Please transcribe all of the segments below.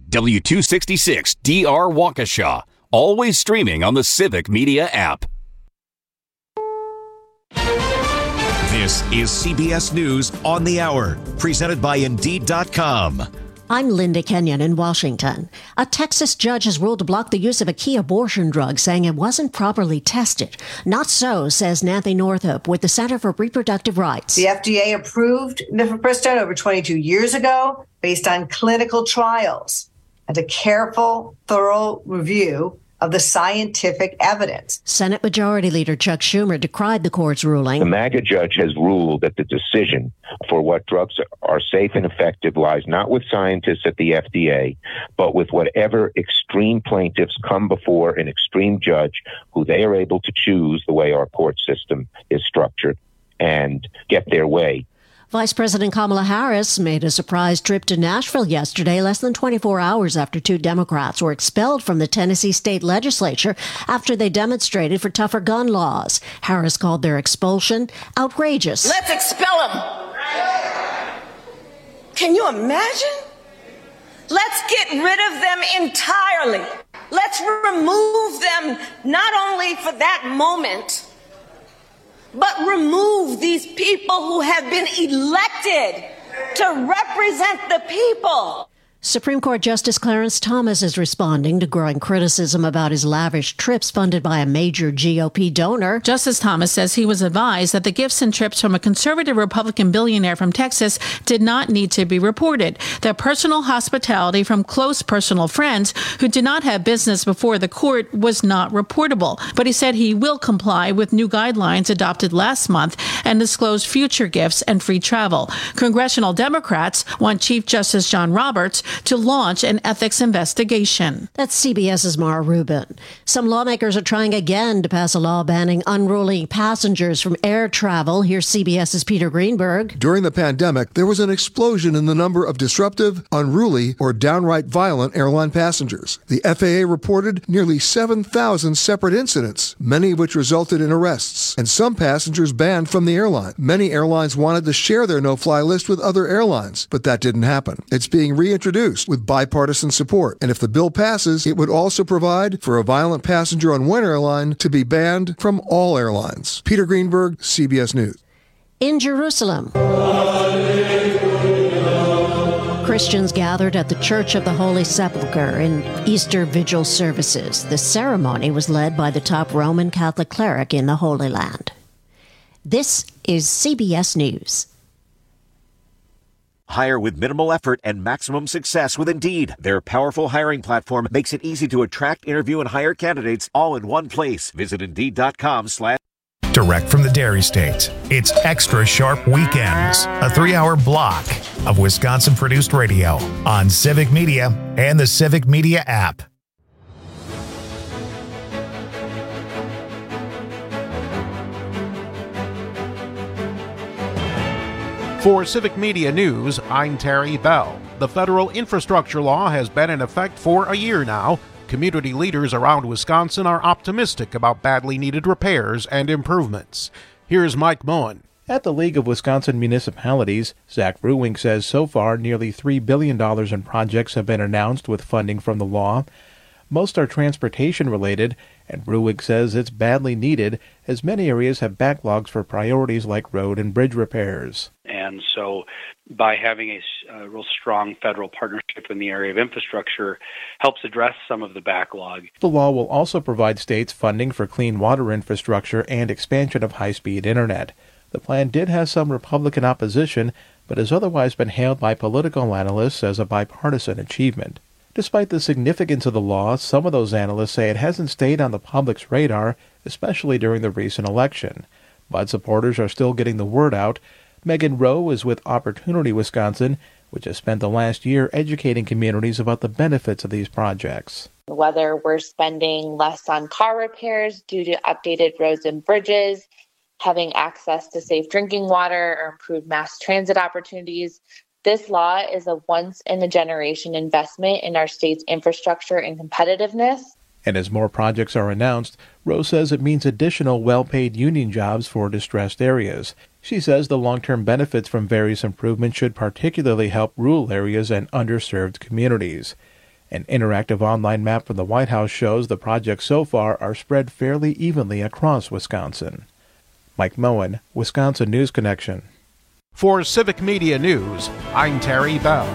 W266 DR Waukesha. Always streaming on the Civic Media app. This is CBS News on the Hour, presented by Indeed.com. I'm Linda Kenyon in Washington. A Texas judge has ruled to block the use of a key abortion drug, saying it wasn't properly tested. Not so, says Nathy Northup with the Center for Reproductive Rights. The FDA approved mifepristone over 22 years ago based on clinical trials and a careful, thorough review of the scientific evidence. Senate Majority Leader Chuck Schumer decried the court's ruling. The MAGA judge has ruled that the decision for what drugs are safe and effective lies not with scientists at the FDA, but with whatever extreme plaintiffs come before an extreme judge who they are able to choose the way our court system is structured and get their way. Vice President Kamala Harris made a surprise trip to Nashville yesterday, less than 24 hours after 2 Democrats were expelled from the Tennessee state legislature after they demonstrated for tougher gun laws. Harris called their expulsion outrageous. Let's expel them. Can you imagine? Let's get rid of them entirely. Let's remove them not only for that moment, but remove these people who have been elected to represent the people. Supreme Court Justice Clarence Thomas is responding to growing criticism about his lavish trips funded by a major GOP donor. Justice Thomas says he was advised that the gifts and trips from a conservative Republican billionaire from Texas did not need to be reported. That personal hospitality from close personal friends who did not have business before the court was not reportable. But he said he will comply with new guidelines adopted last month and disclose future gifts and free travel. Congressional Democrats want Chief Justice John Roberts to launch an ethics investigation. That's CBS's Mara Rubin. Some lawmakers are trying again to pass a law banning unruly passengers from air travel. Here's CBS's Peter Greenberg. During the pandemic, there was an explosion in the number of disruptive, unruly, or downright violent airline passengers. The FAA reported nearly 7,000 separate incidents, many of which resulted in arrests, and some passengers banned from the airline. Many airlines wanted to share their no-fly list with other airlines, but that didn't happen. It's being reintroduced with bipartisan support. And if the bill passes, it would also provide for a violent passenger on one airline to be banned from all airlines. Peter Greenberg, CBS News. In Jerusalem, Christians gathered at the Church of the Holy Sepulchre in Easter Vigil services. The ceremony was led by the top Roman Catholic cleric in the Holy Land. This is CBS News. Hire with minimal effort and maximum success with Indeed. Their powerful hiring platform makes it easy to attract, interview, and hire candidates all in one place. Visit Indeed.com/ Direct from the Dairy State, it's Extra Sharp Weekends, a 3-hour block of Wisconsin-produced radio on Civic Media and the Civic Media app. For Civic Media News, I'm Terry Bell. The federal infrastructure law has been in effect for a year now. Community leaders around Wisconsin are optimistic about badly needed repairs and improvements. Here's Mike Moen. At the League of Wisconsin Municipalities, Zach Bruwink says so far nearly $3 billion in projects have been announced with funding from the law. Most are transportation-related, and Bruwink says it's badly needed as many areas have backlogs for priorities like road and bridge repairs. And so by having a real strong federal partnership in the area of infrastructure helps address some of the backlog. The law will also provide states funding for clean water infrastructure and expansion of high-speed internet. The plan did have some Republican opposition, but has otherwise been hailed by political analysts as a bipartisan achievement. Despite the significance of the law, some of those analysts say it hasn't stayed on the public's radar, especially during the recent election. But supporters are still getting the word out. Megan Rowe is with Opportunity Wisconsin, which has spent the last year educating communities about the benefits of these projects. Whether we're spending less on car repairs due to updated roads and bridges, having access to safe drinking water, or improved mass transit opportunities, this law is a once-in-a-generation investment in our state's infrastructure and competitiveness. And as more projects are announced, Rose says it means additional well-paid union jobs for distressed areas. She says the long-term benefits from various improvements should particularly help rural areas and underserved communities. An interactive online map from the White House shows the projects so far are spread fairly evenly across Wisconsin. Mike Moen, Wisconsin News Connection. For Civic Media News, I'm Terry Bell.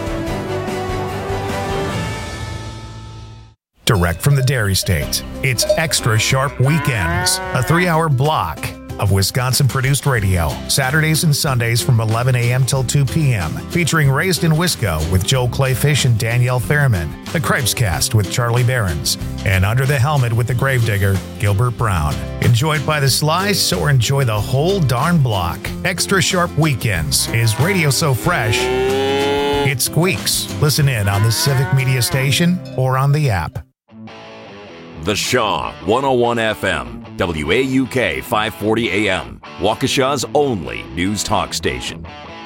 Direct from the Dairy State, it's Extra Sharp Weekends, a 3-hour block of Wisconsin-produced radio, Saturdays and Sundays from 11 a.m. till 2 p.m., featuring Raised in Wisco with Joel Clayfish and Danielle Fairman, The Crepescast with Charlie Behrens, and Under the Helmet with the Gravedigger, Gilbert Brown. Enjoyed by the slice or enjoy the whole darn block. Extra Sharp Weekends is radio so fresh, it squeaks. Listen in on the Civic Media Station or on the app. The Shaw 101 FM, WAUK 540 AM, Waukesha's only news talk station.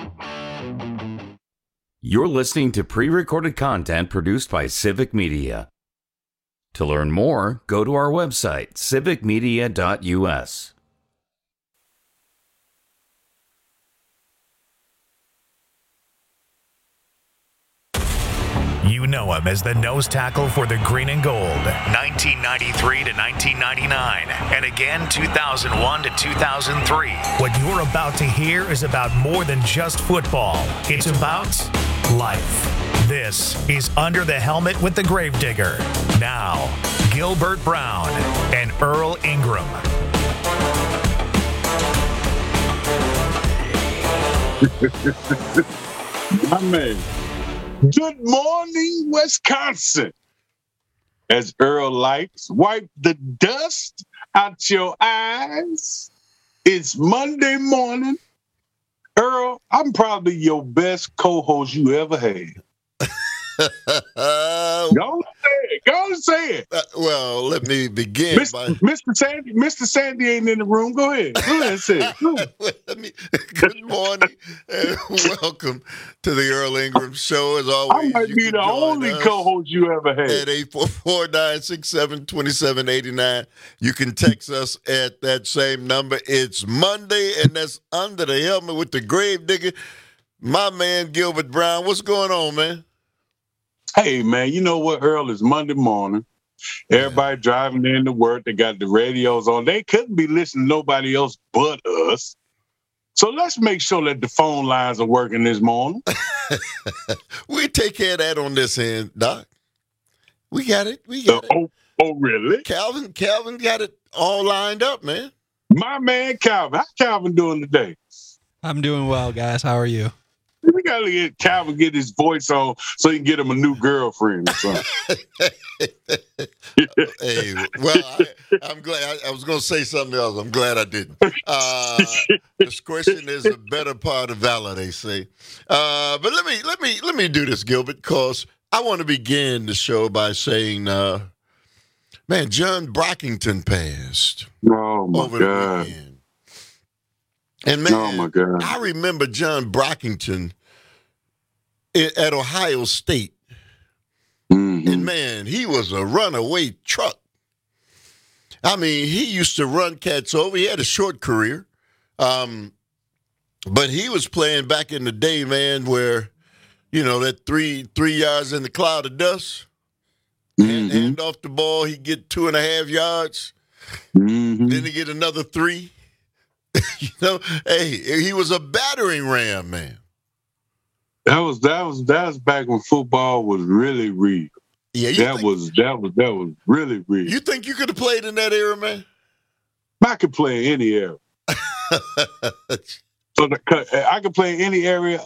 You're listening to pre-recorded content produced by Civic Media. To learn more, go to our website, civicmedia.us. You know him as the nose tackle for the Green and Gold, 1993 to 1999, and again 2001 to 2003. What you're about to hear is about more than just football. It's about life. This is Under the Helmet with the Gravedigger. Now, Gilbert Brown and Earl Ingram. My man. Good morning, Wisconsin. As Earl likes, wipe the dust out your eyes. It's Monday morning. Earl, I'm probably your best co-host you ever had. Go say it. Well, let me begin by Mr. Sandy ain't in the room. Go ahead. Go ahead and say it. Good morning and welcome to the Earl Ingram Show. As always, I might be the only co-host you ever had. At 844-967-2789. You can text us at that same number. It's Monday, and that's Under the Helmet with the Gravedigger. My man, Gilbert Brown. What's going on, man? Hey, man, you know what, Earl? It's Monday morning. Everybody driving in to work. They got the radios on. They couldn't be listening to nobody else but us. So let's make sure that the phone lines are working this morning. We take care of that on this end, Doc. We got it. We got it. Oh, really? Calvin got it all lined up, man. My man, Calvin. How Calvin doing today? I'm doing well, guys. How are you? We got to get Calvin get his voice on so he can get him a new girlfriend or something. Hey, well, I'm glad. I was going to say something else. I'm glad I didn't. Discretion is a better part of valor, they say. But let me do this, Gilbert, because I want to begin the show by saying, man, John Brockington passed. Oh my over God. The weekend. And man, oh my God. I remember John Brockington at Ohio State. Mm-hmm. And man, he was a runaway truck. I mean, he used to run cats over. He had a short career. But he was playing back in the day, man, where, you know, that three yards in the cloud of dust, hand off the ball, he'd get 2.5 yards. Mm-hmm. Then he get another 3. You know, hey, he was a battering ram, man. That was back when football was really real. Yeah, that was really real. You think you could have played in that era, man? I could play in any era. I could play in any area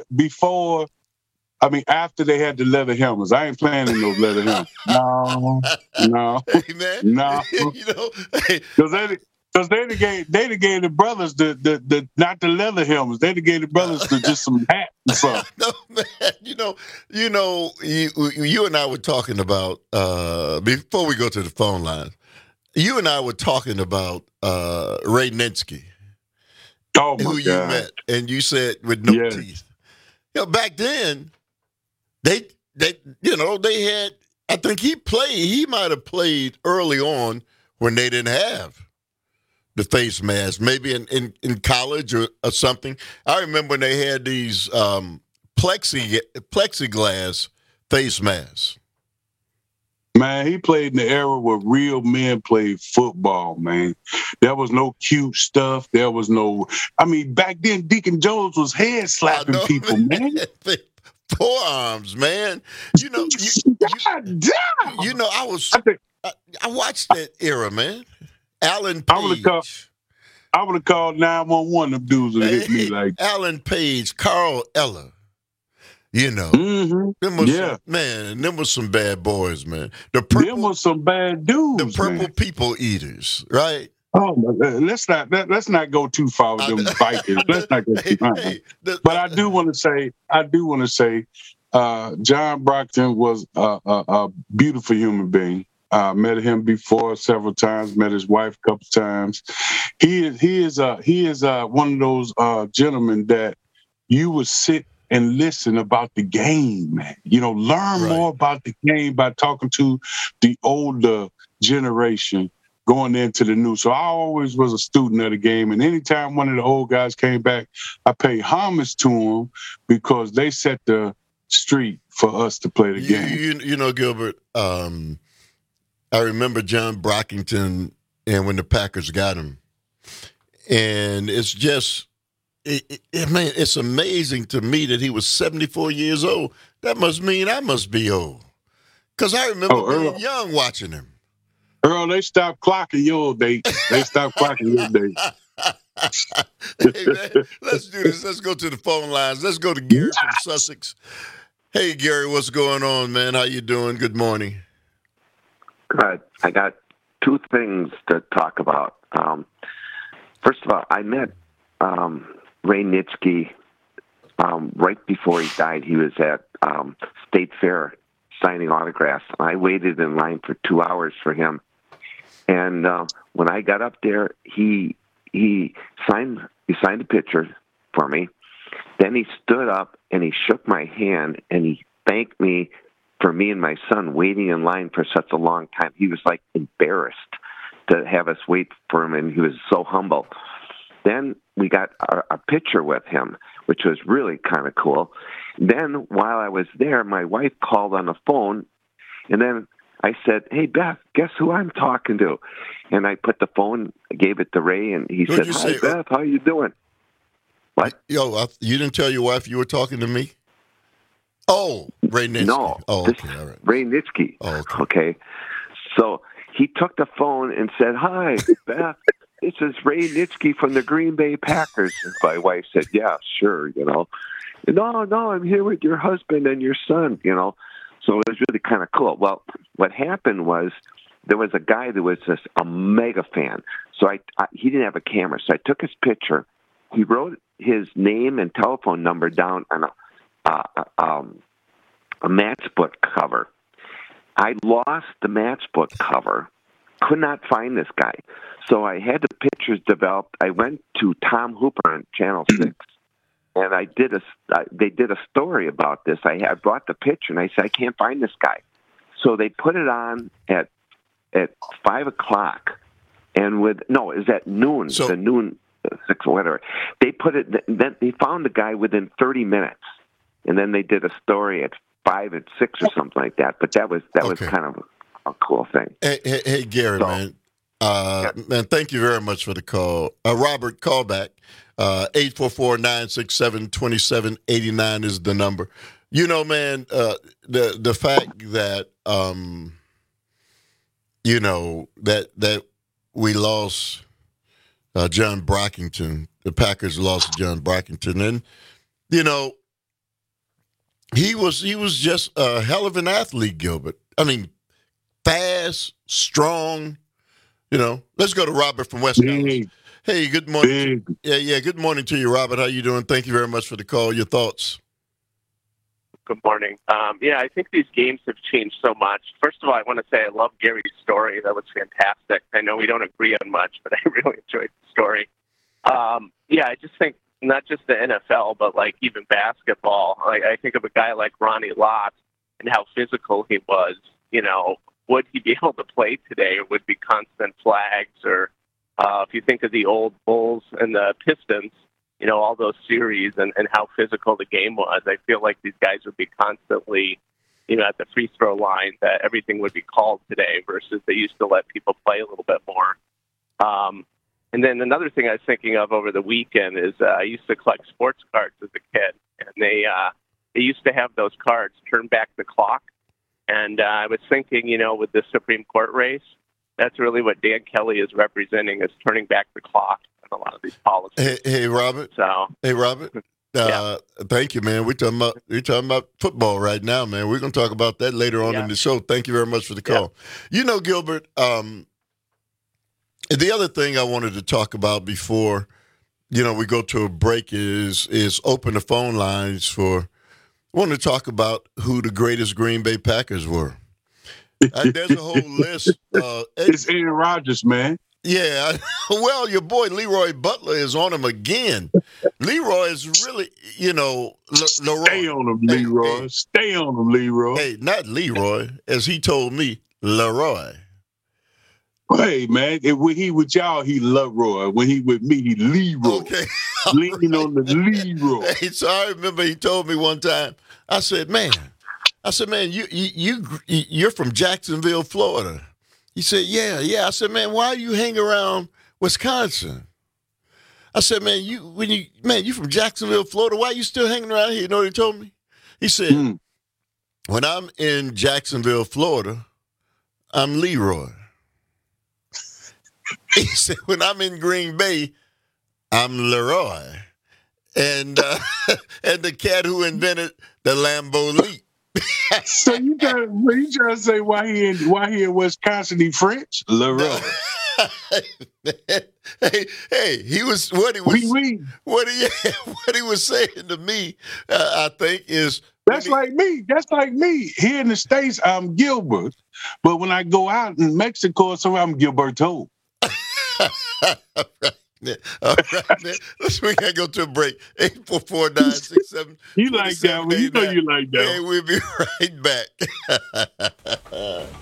after they had the leather helmets. I ain't playing in those leather helmets. No. Hey, man. No. You know, hey. Because they gave the brothers the not the leather helmets. They gave the brothers just some hats or something. No, man. You and I were talking about before we go to the phone line. You and I were talking about Ray Nensky. Oh my who God. You met, and you said with no teeth. You know, back then, they had. I think he might have played early on when they didn't have the face mask, maybe in college or something. I remember when they had these plexiglass face masks. Man, he played in the era where real men played football, man. There was no cute stuff. There was no, I mean, back then, Deacon Jones was head slapping people, man. Forearms, man. You know, I watched that era, man. Alan Page. I would have called 911. Them dudes would hit me like Alan Page, Carl Eller. You know, them was some bad boys, man. Them was some bad dudes. The purple people eaters, right? Oh, let's not go too far with them Vikings. Let's not go too far. But I do want to say, John Brockton was a beautiful human being. Met him before several times. Met his wife a couple times. He is one of those gentlemen that you would sit and listen about the game, man. You know, learn more about the game by talking to the older generation going into the new. So I always was a student of the game, and anytime one of the old guys came back, I paid homage to them because they set the street for us to play the game. You know, Gilbert, I remember John Brockington and when the Packers got him. And it's just, man, it's amazing to me that he was 74 years old. That must mean I must be old. Because I remember being young watching him. Earl, they stopped clocking your date. They stopped clocking your date. Hey, man, let's do this. Let's go to the phone lines. Let's go to Gary from Sussex. Hey, Gary, what's going on, man? How you doing? Good morning. Good. I got two things to talk about. First of all, I met Ray Nitschke right before he died. He was at State Fair signing autographs. I waited in line for 2 hours for him. And when I got up there, he signed a picture for me. Then he stood up and he shook my hand and he thanked me for me and my son waiting in line for such a long time. He was like embarrassed to have us wait for him, and he was so humble. Then we got a picture with him, which was really kind of cool. Then while I was there, my wife called on the phone, and then I said, "Hey, Beth, guess who I'm talking to?" And I put the phone, gave it to Ray, and he said, "Hi, Beth, how you doing?" What? Yo, you didn't tell your wife you were talking to me? Oh, Ray Nitschke. No. Oh, okay, all right. Ray Nitschke. Oh, okay. So he took the phone and said, "Hi, Beth, this is Ray Nitschke from the Green Bay Packers." And my wife said, "Yeah, sure, you know." No, I'm here with your husband and your son, you know. So it was really kind of cool. Well, what happened was there was a guy that was just a mega fan. So he didn't have a camera. So I took his picture. He wrote his name and telephone number down on a matchbook cover. I lost the matchbook cover, could not find this guy. So I had the pictures developed. I went to Tom Hooper on Channel 6, and they did a story about this. I brought the picture, and I said, "I can't find this guy." So they put it on at 5 o'clock, and it was at noon, the noon, 6 or whatever. They put it, then they found the guy within 30 minutes. And then they did a story at 5 and 6 or something like that. But that was kind of a cool thing. Hey Gary, man. Man, thank you very much for the call. Robert, call back. 844-967-2789 is the number. You know, man, the fact that you know that we lost John Brockington, the Packers lost John Brockington, and you know. He was just a hell of an athlete, Gilbert. I mean, fast, strong. You know. Let's go to Robert from West Coast. Hey, good morning. Yeah. Good morning to you, Robert. How you doing? Thank you very much for the call. Your thoughts? Good morning. I think these games have changed so much. First of all, I want to say I love Gary's story. That was fantastic. I know we don't agree on much, but I really enjoyed the story. I just think. Not just the NFL, but like even basketball. I think of a guy like Ronnie Lott and how physical he was. You know, would he be able to play today? Or would be constant flags? Or if you think of the old Bulls and the Pistons, you know, all those series and how physical the game was. I feel like these guys would be constantly at the free throw line, that everything would be called today versus they used to let people play a little bit more. And then another thing I was thinking of over the weekend is I used to collect sports cards as a kid, and they used to have those cards turn back the clock. And I was thinking, with the Supreme Court race, that's really what Dan Kelly is representing, is turning back the clock on a lot of these policies. Hey, Robert. Thank you, man. We're talking about football right now, man. We're going to talk about that later on in the show. Thank you very much for the call. Yeah. Gilbert, the other thing I wanted to talk about before, we go to a break is open the phone lines for. I want to talk about who the greatest Green Bay Packers were. There's a whole list. It's Aaron Rodgers, man. Yeah. Well, your boy Leroy Butler is on him again. Leroy is really, Leroy. Stay on him, Leroy. Hey. Stay on him, Leroy. Hey, not Leroy. As he told me, Leroy. Hey, man, when he with y'all, he Leroy. When he with me, he Leroy. Okay. Leaning on the Leroy. Hey, so I remember he told me one time, I said, man, you're from Jacksonville, Florida. He said, yeah. I said, man, why you hang around Wisconsin? I said, man, you from Jacksonville, Florida. Why you still hanging around here? You know what he told me? He said, when I'm in Jacksonville, Florida, I'm Leroy. He said, when I'm in Green Bay, I'm Leroy. And the cat who invented the Lambeau Leap. So you trying to say why he in Wisconsin? He French? Leroy. Hey, he was what he was saying to me. I think is that's like me. Here in the States, I'm Gilbert, but when I go out in Mexico, so I'm Gilberto. All right, man. We gotta go to a break. 844-967. You like that one? You know you like that. Hey, we'll be right back.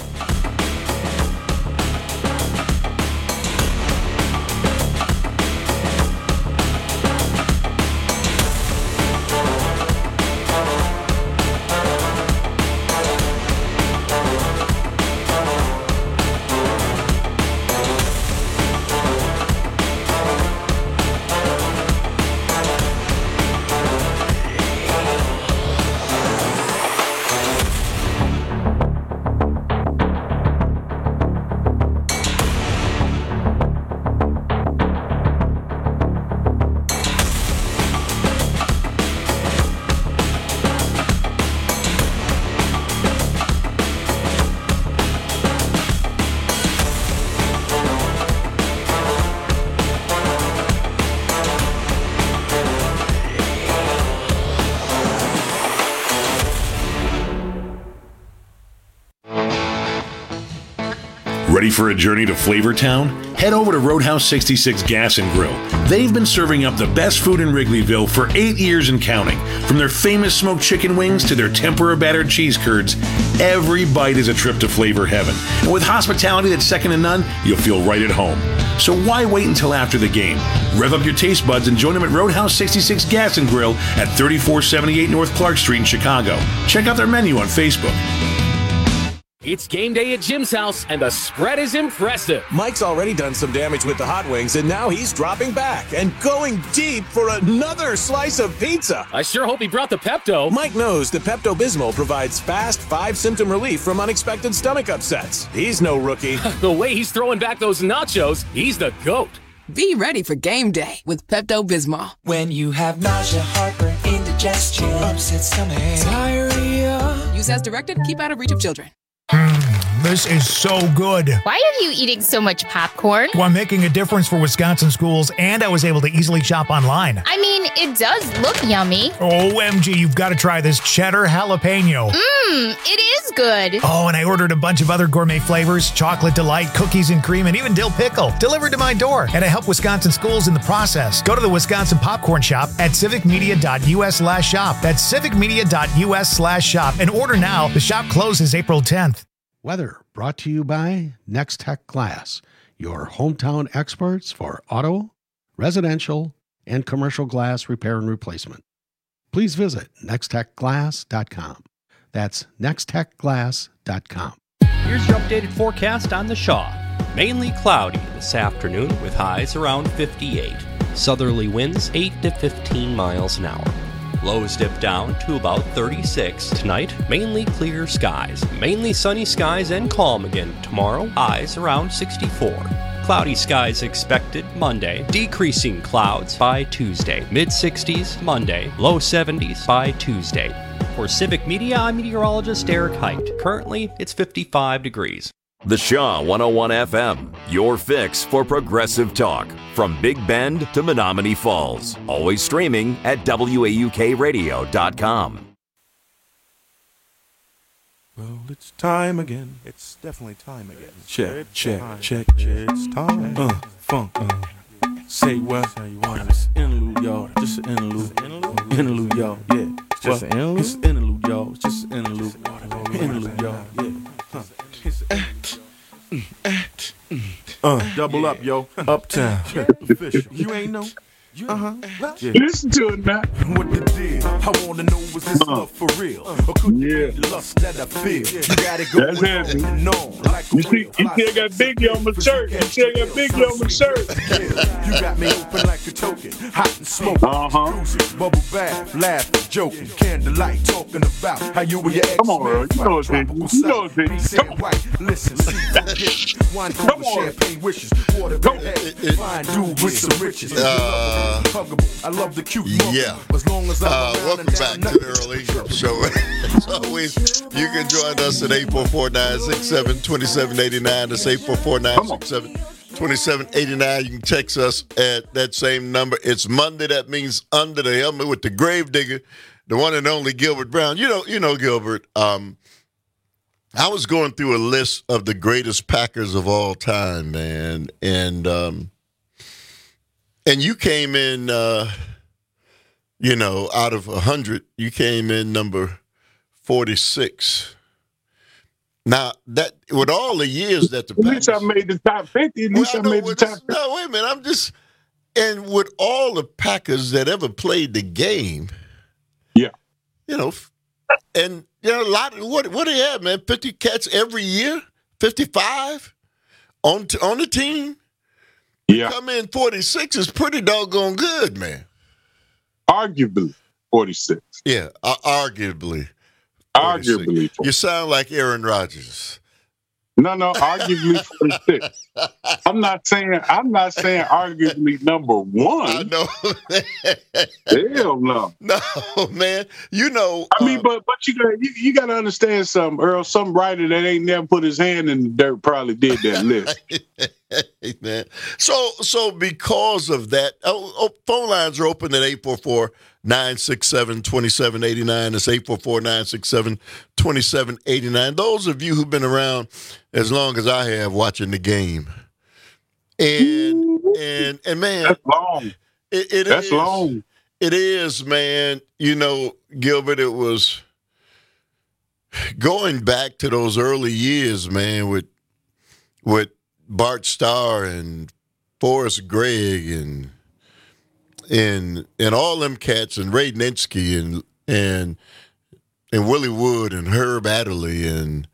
Ready for a journey to Flavortown? Head over to Roadhouse 66 Gas and Grill. They've been serving up the best food in Wrigleyville for 8 years and counting. From their famous smoked chicken wings to their tempura battered cheese curds, every bite is a trip to flavor heaven. And with hospitality that's second to none, you'll feel right at home. So why wait until after the game? Rev up your taste buds and join them at Roadhouse 66 Gas and Grill at 3478 North Clark Street in Chicago. Check out their menu on Facebook. It's game day at Jim's house, and the spread is impressive. Mike's already done some damage with the hot wings, and now he's dropping back and going deep for another slice of pizza. I sure hope he brought the Pepto. Mike knows the Pepto-Bismol provides fast 5-symptom relief from unexpected stomach upsets. He's no rookie. The way he's throwing back those nachos, he's the GOAT. Be ready for game day with Pepto-Bismol. When you have nausea, heartburn, indigestion, upset stomach, diarrhea. Use as directed. Keep out of reach of children. This is so good. Why are you eating so much popcorn? Well, I'm making a difference for Wisconsin schools, and I was able to easily shop online. I mean, it does look yummy. OMG, you've got to try this cheddar jalapeno. It is good. Oh, and I ordered a bunch of other gourmet flavors, chocolate delight, cookies and cream, and even dill pickle, delivered to my door. And I help Wisconsin schools in the process. Go to the Wisconsin Popcorn Shop at civicmedia.us/shop. That's civicmedia.us/shop. And order now. The shop closes April 10th. Weather brought to you by Next Tech Glass, your hometown experts for auto, residential, and commercial glass repair and replacement. Please visit nexttechglass.com. That's nextechglass.com. Here's your updated forecast on the Shaw. Mainly cloudy this afternoon with highs around 58. Southerly winds 8 to 15 miles an hour. Lows dip down to about 36 tonight. Mainly clear skies. Mainly sunny skies and calm again tomorrow. Highs around 64. Cloudy skies expected Monday. Decreasing clouds by Tuesday. Mid-60s Monday. Low 70s by Tuesday. For Civic Media, I'm meteorologist Eric Height. Currently, it's 55 degrees. The Shaw 101 FM, your fix for progressive talk. From Big Bend to Menominee Falls. Always streaming at WAUKradio.com. Well, it's time again. It's definitely time again. Check. It's time. Funk. Say what? It's interlude, y'all. Just an interlude. Interlude, y'all. Yeah. Just an interlude? It's an interlude, y'all. It's just an interlude. Interlude, y'all. Yeah. Double up, yo. Uptown. Official. You ain't know? Yeah. Listen to it now. What the deal? I want to know, was this love for real? Or could it be lust that I feel? You got it going on. Like you still got Biggie on my shirt. You still got Biggie on my shirt. You got me open like a token. Hot and smoking. Cruising. Bubble bath. Laughing. Joking. Candlelight. Talking about how you and your ex. Come on, bro. You know it's Biggie. You know it's Biggie. Come on. Listen. See. Wine cooler. Champagne wishes. Water. Fine dude with some riches. I love the cute as long as welcome back to the early show. As always, you can join us at 844-967-2789. That's 844-967-2789. You can text us at that same number. It's Monday. That means under the helmet with the grave digger, the one and only Gilbert Brown. You know Gilbert. I was going through a list of the greatest Packers of all time, man, and you came in, out of 100, you came in number 46. Now, that with all the years that the Packers... At least I made the top 50. At least I made the top 50. No, wait a minute. And with all the Packers that ever played the game... Yeah. And, a lot of... What do you have, man? 50 cats every year? 55? On the team? Yeah. Come in 46 is pretty doggone good, man. Arguably 46. Yeah, arguably. 46. Arguably. You sound like Aaron Rodgers. No, arguably 46. I'm not saying arguably number one. I know. Hell no. No, man. I mean, but you got to understand something, Earl. Some writer that ain't never put his hand in the dirt probably did that list. Man. So because of that, phone lines are open at 844-967-2789. That's 844-967-2789. Those of you who've been around as long as I have watching the game. And man, that's long. That's long. It is, man. Gilbert, it was going back to those early years, man, with Bart Starr and Forrest Gregg and all them cats and Ray Nitschke and Willie Wood and Herb Adderley and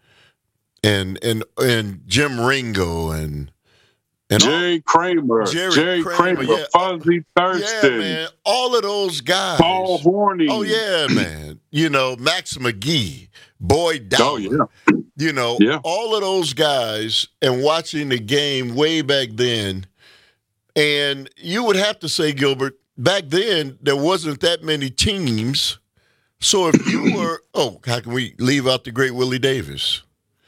Jim Ringo and Jerry Kramer, yeah. Fuzzy Thurston, yeah, man, all of those guys, Paul Horney. Oh yeah, man. Max McGee, Boyd Dowler. Oh yeah. All of those guys, and watching the game way back then. And you would have to say, Gilbert, back then there wasn't that many teams. So if you were, how can we leave out the great Willie Davis,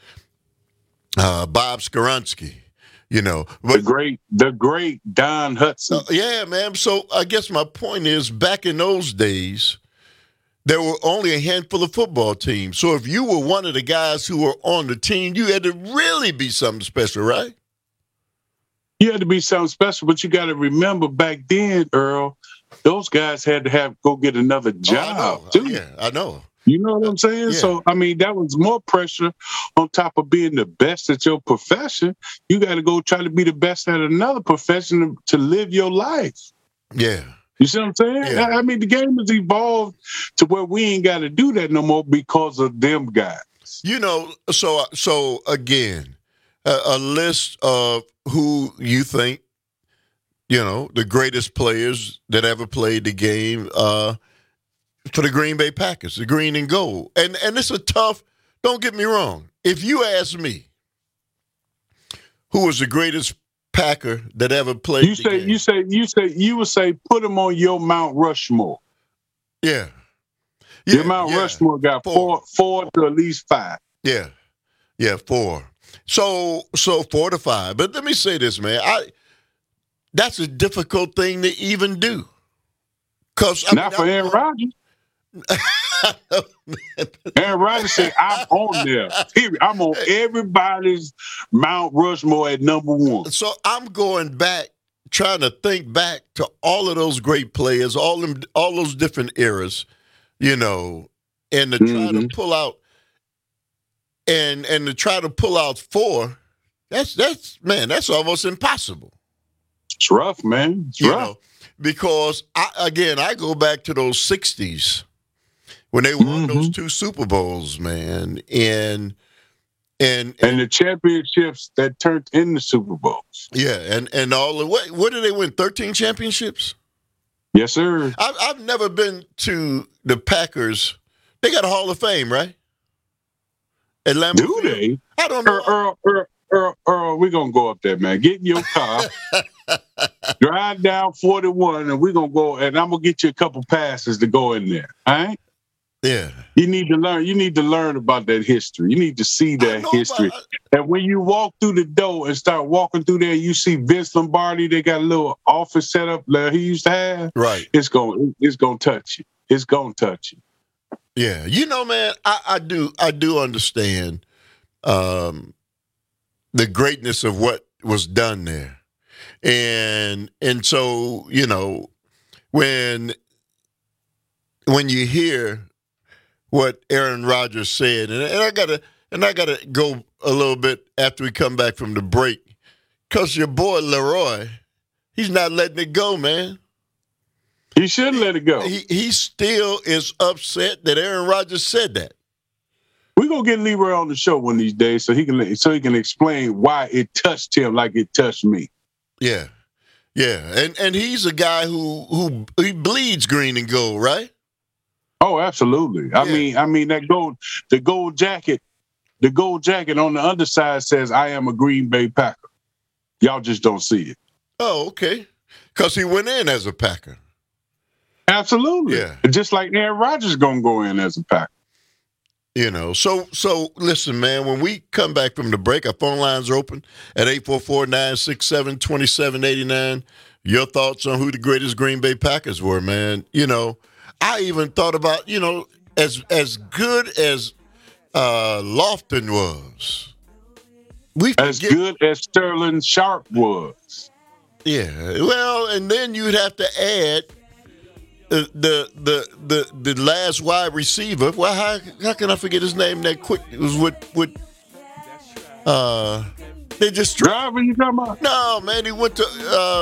Bob Skoronski? The great Don Hudson. Yeah, man. So I guess my point is, back in those days, there were only a handful of football teams. So if you were one of the guys who were on the team, you had to really be something special, right? You had to be something special, but you got to remember back then, Earl, those guys had to go get another job, too. Yeah, I know. You know what I'm saying? Yeah. So, I mean, that was more pressure on top of being the best at your profession. You got to go try to be the best at another profession to live your life. Yeah. You see what I'm saying? Yeah. I mean, the game has evolved to where we ain't got to do that no more because of them guys. You know, so again, a list of who you think, you know, the greatest players that ever played the game for the Green Bay Packers, the green and gold. And it's a tough, don't get me wrong. If you ask me who was the greatest Packer that ever played you would say put him on your Mount Rushmore. Yeah. Your Mount Rushmore got four to at least 5. Yeah. Yeah, 4. So 4 to 5. But let me say this, man. That's a difficult thing to even do. Not for Aaron Rodgers. Aaron Rodgers said, I'm on there. Period. I'm on everybody's Mount Rushmore at number 1. So I'm going back, trying to think back to all of those great players, all those different eras, you know, and to try to pull out and to try to pull out 4. That's almost impossible. It's rough, man. It's rough. Know, because I go back to those 60s. When they won those 2 Super Bowls, man, and the championships that turned into Super Bowls. Yeah, and all the what did they win? 13 championships? Yes, sir. I've never been to the Packers. They got a Hall of Fame, right? At Lambeau Do Field. they? I don't know. Earl, we're gonna go up there, man. Get in your car, drive down 41, and we're gonna go. And I'm gonna get you a couple passes to go in there. All right. Yeah. You need to learn. You need to learn about that history. You need to see that history. And when you walk through the door and start walking through there, you see Vince Lombardi. They got a little office set up that he used to have. Right. It's gonna touch you. It's gonna touch you. Yeah. You know, man, I do understand the greatness of what was done there. And so, you know, when you hear what Aaron Rodgers said, and I gotta go a little bit after we come back from the break, because your boy Leroy, he's not letting it go, man. He shouldn't let it go. He still is upset that Aaron Rodgers said that. We're gonna get Leroy on the show one of these days so he can explain why it touched him like it touched me. Yeah, yeah, and he's a guy who he bleeds green and gold, right? Oh, absolutely. Yeah. I mean the gold jacket on the underside says, "I am a Green Bay Packer." Y'all just don't see it. Oh, okay. Because he went in as a Packer. Absolutely. Yeah. Just like Aaron Rodgers gonna go in as a Packer. You know, so listen, man, when we come back from the break, our phone lines are open at 844-967-2789. Your thoughts on who the greatest Green Bay Packers were, man. You know, I even thought about, you know, as good as Lofton was. Good as Sterling Sharp was. Yeah. Well, and then you'd have to add the last wide receiver. Well, how can I forget his name that quick? It was with they just driving. You talking about? No, man. He went to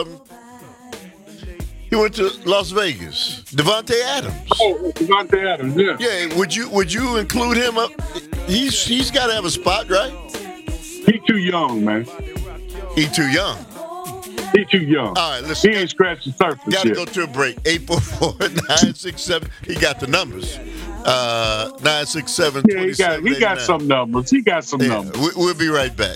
Las Vegas. Devontae Adams. Oh, Devontae Adams. Yeah. Yeah. Would you include him up? He's got to have a spot, right? He too young, man. He too young. He too young. All right, listen. He ain't scratched the surface yet. Got to go yet. to a break. 844-967. He got the numbers. 967. Yeah, he got some numbers. He got some numbers. We'll be right back.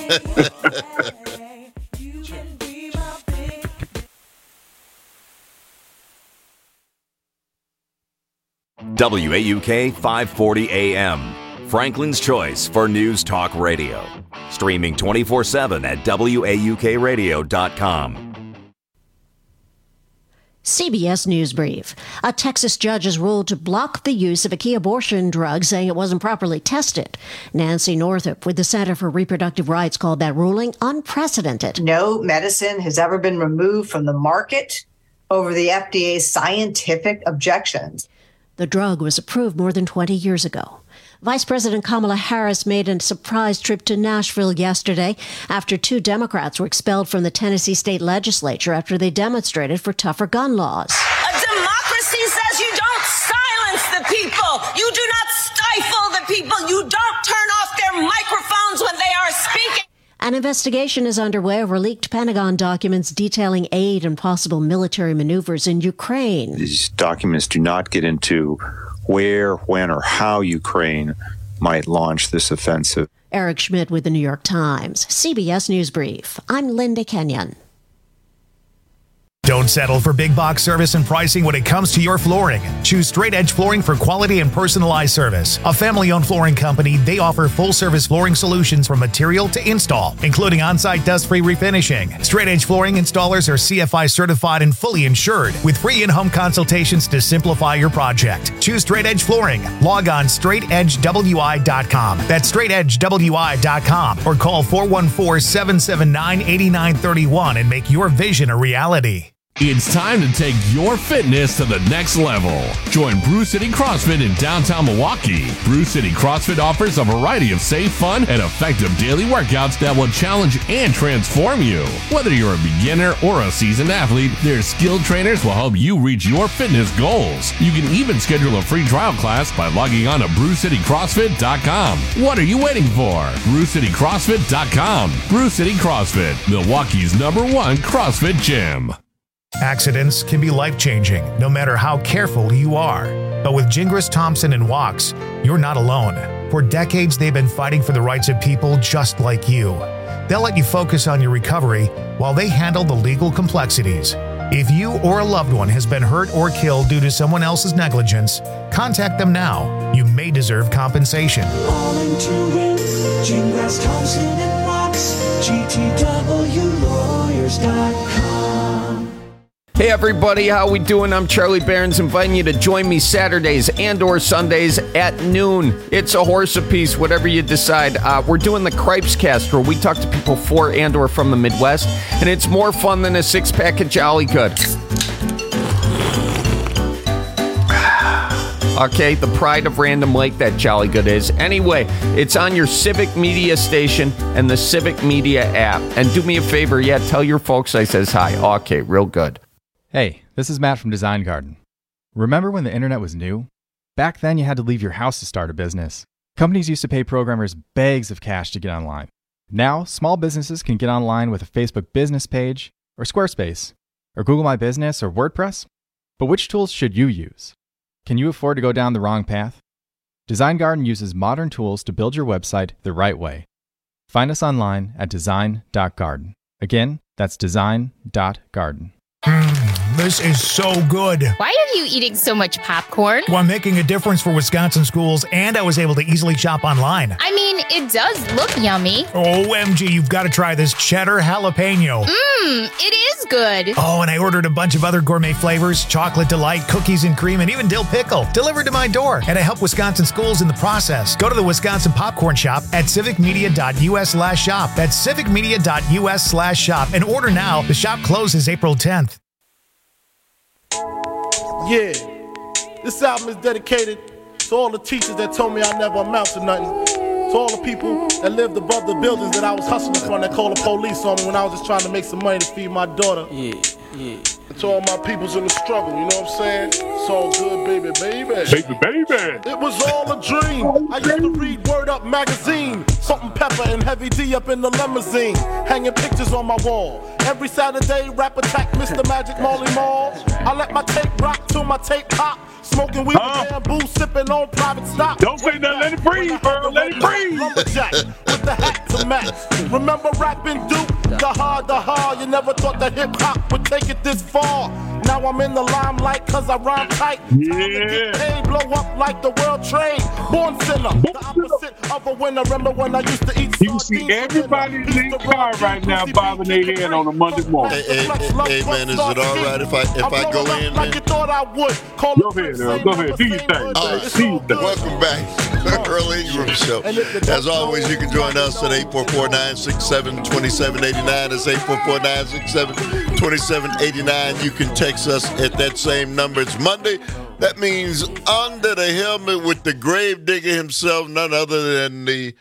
WAUK 540 AM, Franklin's choice for News Talk Radio. Streaming 24/7 at WAUKradio.com. CBS News Brief. A Texas judge has ruled to block the use of a key abortion drug, saying it wasn't properly tested. Nancy Northup with the Center for Reproductive Rights called that ruling unprecedented. No medicine has ever been removed from the market over the FDA's scientific objections. The drug was approved more than 20 years ago. Vice President Kamala Harris made a surprise trip to Nashville yesterday after 2 Democrats were expelled from the Tennessee state legislature after they demonstrated for tougher gun laws. A democracy says you don't silence the people. You do not stifle the people. You don't turn off their microphones when they are speaking. An investigation is underway over leaked Pentagon documents detailing aid and possible military maneuvers in Ukraine. These documents do not get into where, when, or how Ukraine might launch this offensive. Eric Schmidt with the New York Times. CBS News Brief. I'm Linda Kenyon. Don't settle for big box service and pricing when it comes to your flooring. Choose Straight Edge Flooring for quality and personalized service. A family-owned flooring company, they offer full-service flooring solutions from material to install, including on-site dust-free refinishing. Straight Edge Flooring installers are CFI certified and fully insured, with free in-home consultations to simplify your project. Choose Straight Edge Flooring. Log on straightedgewi.com. That's straightedgewi.com, or call 414-779-8931 and make your vision a reality. It's time to take your fitness to the next level. Join Brew City CrossFit in downtown Milwaukee. Brew City CrossFit offers a variety of safe, fun, and effective daily workouts that will challenge and transform you. Whether you're a beginner or a seasoned athlete, their skilled trainers will help you reach your fitness goals. You can even schedule a free trial class by logging on to BrewCityCrossFit.com. What are you waiting for? BrewCityCrossFit.com. Brew City CrossFit, Milwaukee's #1 CrossFit gym. Accidents can be life-changing, no matter how careful you are. But with Gingras Thompson and Walks, you're not alone. For decades, they've been fighting for the rights of people just like you. They'll let you focus on your recovery while they handle the legal complexities. If you or a loved one has been hurt or killed due to someone else's negligence, contact them now. You may deserve compensation. All into it, Gingras Thompson and Walks, GTWlawyers.com. Hey everybody, how we doing? I'm Charlie Barons, inviting you to join me Saturdays and or Sundays at noon. It's a horse apiece, whatever you decide. We're doing the Cripes Cast, where we talk to people for and or from the Midwest, and it's more fun than a 6-pack of Jolly Good. Okay, the pride of Random Lake, that Jolly Good is. Anyway, it's on your Civic Media station and the Civic Media app. And do me a favor, tell your folks I says hi. Okay, real good. Hey, this is Matt from Design Garden. Remember when the internet was new? Back then you had to leave your house to start a business. Companies used to pay programmers bags of cash to get online. Now, small businesses can get online with a Facebook business page, or Squarespace, or Google My Business, or WordPress. But which tools should you use? Can you afford to go down the wrong path? Design Garden uses modern tools to build your website the right way. Find us online at design.garden. Again, that's design.garden. This is so good. Why are you eating so much popcorn? Well, I'm making a difference for Wisconsin schools, and I was able to easily shop online. I mean, it does look yummy. OMG, you've got to try this cheddar jalapeno. It is good. Oh, and I ordered a bunch of other gourmet flavors, chocolate delight, cookies and cream, and even dill pickle, delivered to my door. And I help Wisconsin schools in the process. Go to the Wisconsin Popcorn Shop at civicmedia.us/shop. That's civicmedia.us/shop. And order now. The shop closes April 10th. Yeah, this album is dedicated to all the teachers that told me I never amount to nothing. To all the people that lived above the buildings that I was hustling from, that called the police on me when I was just trying to make some money to feed my daughter. Yeah. And to all my peoples in the struggle, you know what I'm saying? It's all good, baby. It was all a dream. I used to read Word Up magazine, Salt and Pepper and Heavy D up in the limousine, hanging pictures on my wall. Every Saturday, rap attack, Mr. Magic Marley Marl. I let my tape rock till my tape pop. Smoking weed with bamboo, sipping on private stock. Don't say nothing, let it breathe, bro. Let it breathe. Lumberjack with the hat to match. Remember rapping Duke? The hard. You never thought that hip hop would take it this far. Now I'm in the limelight cause I rhyme tight. Yeah. Paid, blow up like the world trade. Born sinner, the opposite of a winner. Remember when I used to eat You see everybody in their car right now bobbing their head on a Monday morning. Hey, man, is it all right if I go in, man? Like you thought I would. Go ahead, Earl. Go ahead. Do your thing. Welcome back. Earl Ingram Show. As always, you can join us at 844-967-2789. That's 844-967-2789. You can text us at that same number. It's Monday. That means under the helmet with the gravedigger himself, none other than the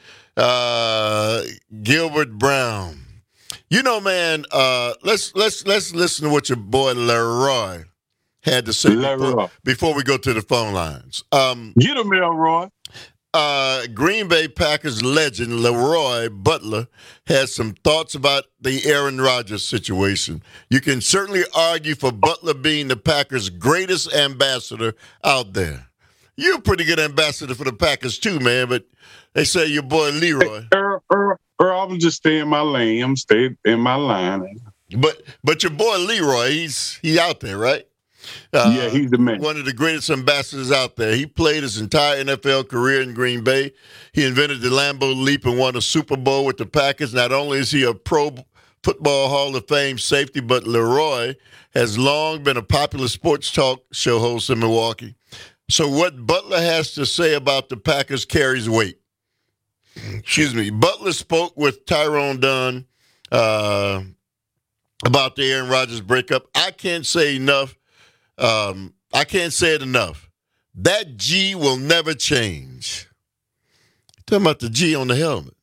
Gilbert Brown. You know, man, let's listen to what your boy Leroy had to say before we go to the phone lines. Get him, Leroy. Green Bay Packers legend Leroy Butler has some thoughts about the Aaron Rodgers situation. You can certainly argue for Butler being the Packers' greatest ambassador out there. You're a pretty good ambassador for the Packers too, man, but they say your boy Leroy. I'm just stay in my lane. I'm staying in my line. But your boy Leroy, he's out there, right? Yeah, he's the man. One of the greatest ambassadors out there. He played his entire NFL career in Green Bay. He invented the Lambeau Leap and won a Super Bowl with the Packers. Not only is he a Pro Football Hall of Fame safety, but Leroy has long been a popular sports talk show host in Milwaukee. So what Butler has to say about the Packers carries weight. Excuse me. Butler spoke with Tyrone Dunn about the Aaron Rodgers breakup. I can't say enough. I can't say it enough. That G will never change. Talking about the G on the helmet.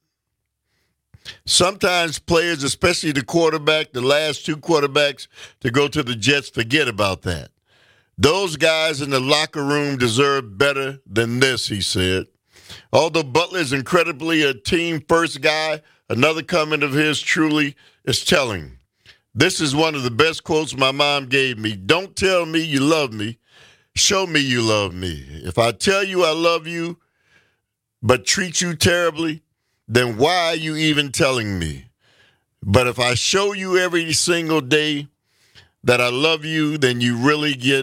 Sometimes players, especially the quarterback, the last two quarterbacks to go to the Jets, forget about that. Those guys in the locker room deserve better than this, he said. Although Butler is incredibly a team-first guy, another comment of his truly is telling. This is one of the best quotes my mom gave me. Don't tell me you love me. Show me you love me. If I tell you I love you but treat you terribly, then why are you even telling me? But if I show you every single day that I love you, then you really get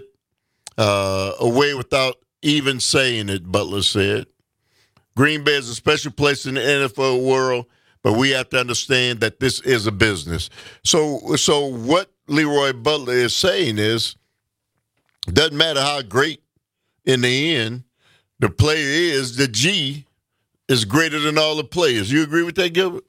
away without even saying it, Butler said. Green Bay is a special place in the NFL world, but we have to understand that this is a business. So what Leroy Butler is saying is, doesn't matter how great in the end the player is, the G is greater than all the players. You agree with that, Gilbert?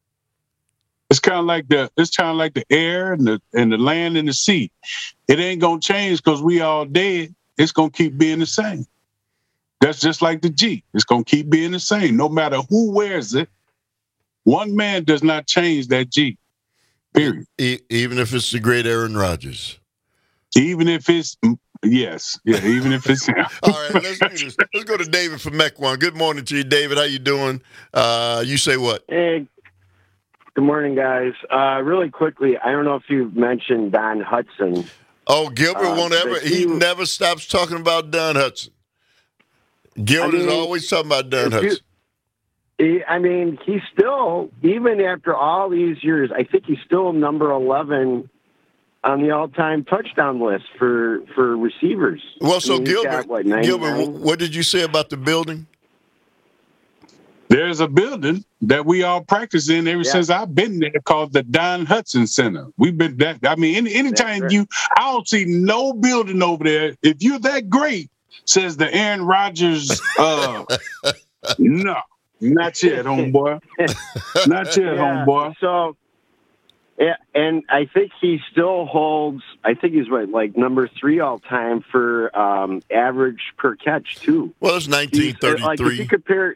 It's kind of like the air and the land and the sea. It ain't gonna change because we all dead. It's gonna keep being the same. That's just like the G. It's gonna keep being the same, no matter who wears it. One man does not change that G. Period. Even if it's the great Aaron Rodgers. Even if it's even if it's him. All right, let's do this. Let's go to David from Mequon. Good morning to you, David. How you doing? You say what? Hey, good morning, guys. Really quickly, I don't know if you've mentioned Don Hudson. Oh, Gilbert won't ever. He never stops talking about Don Hudson. Gilbert is always talking about Don Hudson. He's still, even after all these years, I think he's still number 11 on the all-time touchdown list for receivers. Well, so Gilbert, what did you say about the building? There's a building that we all practice in ever since I've been there called the Don Hudson Center. We've been that. I mean, anytime I don't see no building over there. If you're that great, says the Aaron Rodgers, no, not yet, homeboy. Not yet, homeboy. So, yeah, and I think he still holds, I think he's like number 3 all time for average per catch, too. Well, it's 1933. Like, if you compare.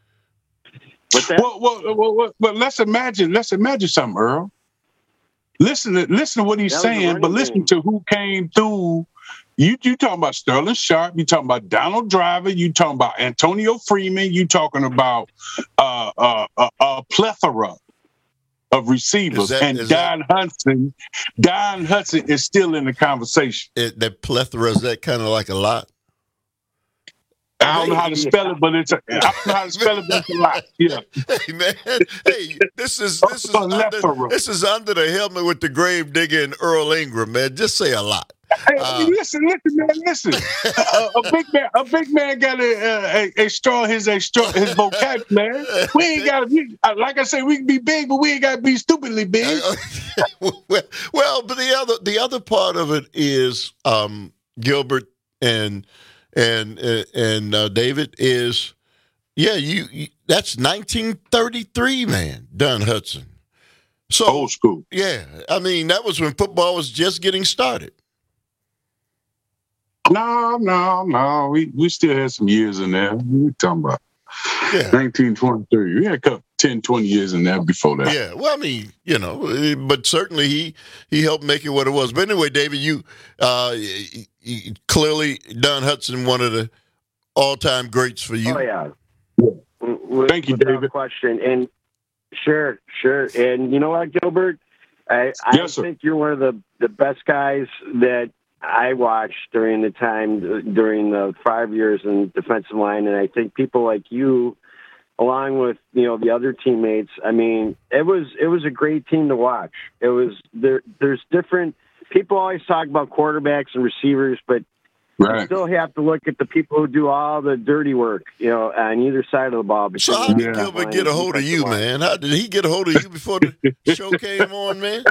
Well, let's imagine something, Earl. Listen to what he's saying, but listen to who came through. You talking about Sterling Sharp, you talking about Donald Driver, you talking about Antonio Freeman, you talking about a plethora of receivers. Don Hudson is still in the conversation. That plethora, is that kind of like a lot? I don't know how to spell it, but it's a lot. Yeah. Hey man, this is under the helmet with the Gravedigger and Earl Ingram, man. Just say a lot. Hey, listen, man, listen. A big man got his vocabulary. We ain't got to, like I say, we can be big, but we ain't got to be stupidly big. Well, but the other part of it is Gilbert and David is, you that's 1933, man, Don Hudson. So old school. Yeah, I mean that was when football was just getting started. No. We still had some years in there. What are you talking about? Yeah. 1923. We had a couple 10, 20 years in there before that. Yeah. Well, I mean, but certainly he helped make it what it was. But anyway, David, you clearly Don Hutson, one of the all-time greats for you. Oh, yeah. Thank you, David. Question. And sure. And you know what, Gilbert? I think you're one of the best guys that I watched during the 5 years in defensive line, and I think people like you, along with the other teammates, I mean, it was a great team to watch. It was there's different people always talk about quarterbacks and receivers, but you still have to look at the people who do all the dirty work, on either side of the ball. So how did Gilbert get a hold of you, man? How did he get a hold of you before the show came on, man?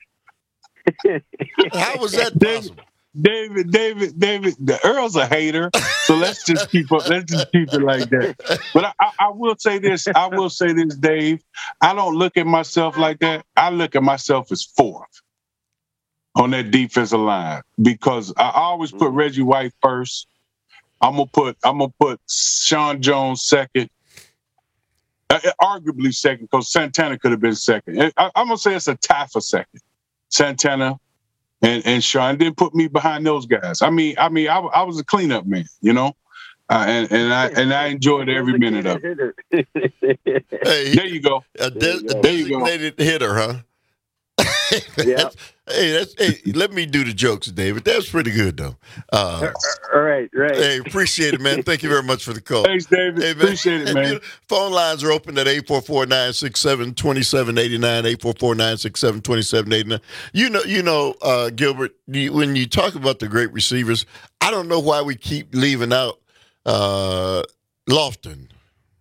How was that possible? David, the Earl's a hater, so let's just keep it like that. But I will say this, Dave. I don't look at myself like that. I look at myself as fourth on that defensive line because I always put Reggie White first. I'm gonna put Sean Jones second, arguably second because Santana could have been second. I'm gonna say it's a tie for second. Santana and Sean didn't put me behind those guys. I was a cleanup man, and I enjoyed every minute of it. Hey, there you go. A designated hitter, huh? Yeah. Hey, let me do the jokes, David. That's pretty good, though. All right. Hey, appreciate it, man. Thank you very much for the call. Thanks, David. Hey, appreciate it, man. Phone lines are open at 844-967-2789, 844-967-2789. You know, Gilbert, when you talk about the great receivers, I don't know why we keep leaving out Lofton.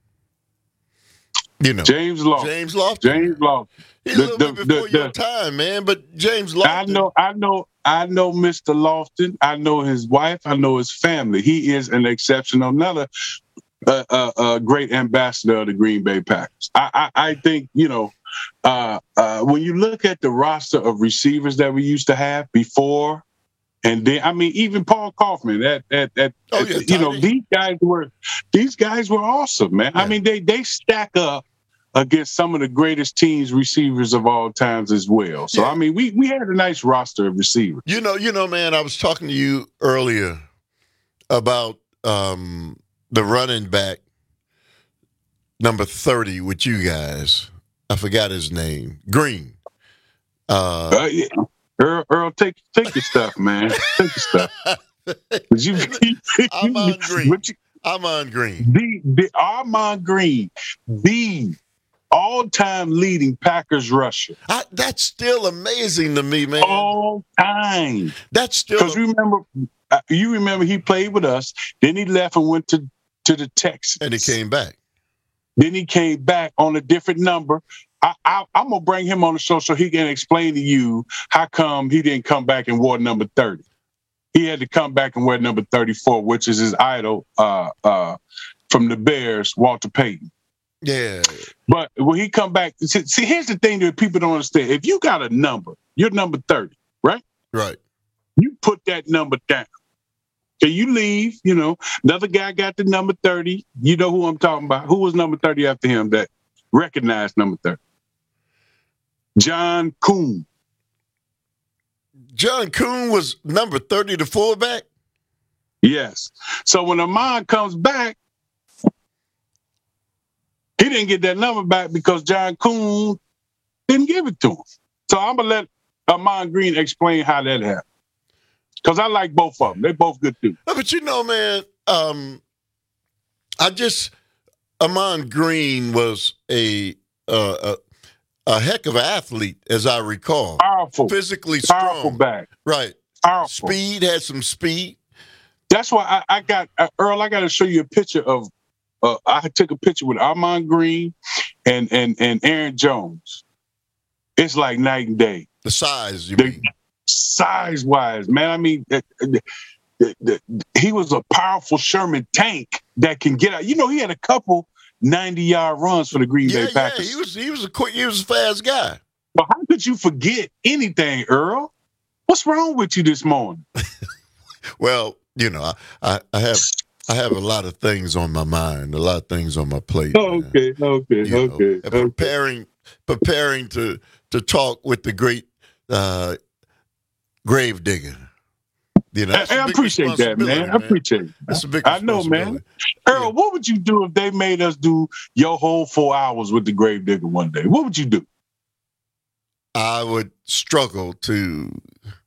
James Lofton. He's a little bit before your time, man, but James Lofton. I know Mr. Lofton. I know his wife. I know his family. He is an exceptional, another great ambassador of the Green Bay Packers. I think, when you look at the roster of receivers that we used to have before, and then, even Paul Kaufman, these guys were awesome, man. Yeah. They stack up against some of the greatest teams receivers of all times as well. So, yeah. We had a nice roster of receivers. You know, man, I was talking to you earlier about the running back, number 30 with you guys. I forgot his name. Green. Yeah. Earl, take your stuff, man. Take your stuff. Armand Green. Armand Green. The Armand Green, the all-time leading Packers rusher. That's still amazing to me, man. All time. That's still because you remember he played with us. Then he left and went to the Texans, and he came back. Then he came back on a different number. I'm gonna bring him on the show so he can explain to you how come he didn't come back and wore number 30. He had to come back and wear number 34, which is his idol from the Bears, Walter Payton. Yeah. But when he come back, see, here's the thing that people don't understand. If you got a number, you're number 30, right? Right. You put that number down. So you leave, another guy got the number 30. You know who I'm talking about. Who was number 30 after him that recognized number 30? John Kuhn. John Kuhn was number 30, the fullback? Yes. So when Armand comes back, he didn't get that number back because John Kuhn didn't give it to him. So I'm going to let Armand Green explain how that happened. Because I like both of them. They're both good too. But man, Armand Green was a heck of an athlete, as I recall. Powerful. Physically strong. Powerful back. Right. Powerful. Speed, had some speed. That's why I got, Earl, I got to show you a picture of, I took a picture with Armand Green and Aaron Jones. It's like night and day. The size, you mean? Size-wise, man. He was a powerful Sherman tank that can get out. He had a couple 90-yard runs for the Green Bay Packers. Yeah, he was a fast guy. But how could you forget anything, Earl? What's wrong with you this morning? Well, you know, I have a lot of things on my mind, a lot of things on my plate. Okay. Preparing to talk with the great grave digger. You know, I appreciate that, man. I appreciate it. That's a big I know, man. Earl, what would you do if they made us do your whole 4 hours with the grave digger one day? What would you do? I would struggle to.